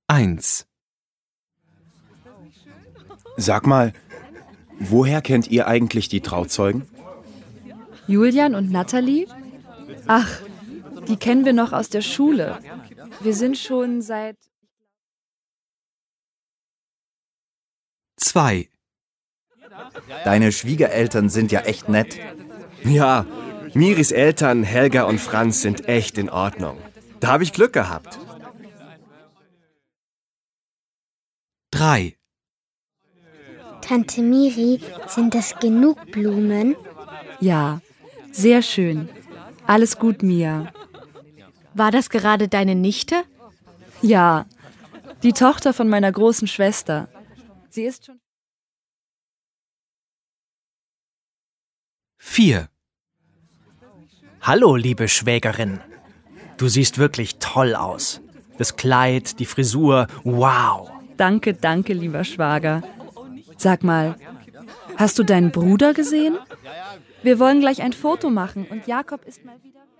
1. Sag mal, woher kennt ihr eigentlich die Trauzeugen? Julian und Natalie? Ach, die kennen wir noch aus der Schule. Wir sind schon seit... 2. Deine Schwiegereltern sind ja echt nett. Ja, Miris Eltern, Helga und Franz, sind echt in Ordnung. Da habe ich Glück gehabt. 3. Tante Miri, sind das genug Blumen? Ja, sehr schön. Alles gut, Mia. War das gerade deine Nichte? Ja, die Tochter von meiner großen Schwester. Sie ist schon... 4. Hallo, liebe Schwägerin. Du siehst wirklich toll aus. Das Kleid, die Frisur, wow. Danke, danke, lieber Schwager. Sag mal, hast du deinen Bruder gesehen? Wir wollen gleich ein Foto machen und Jakob ist mal wieder...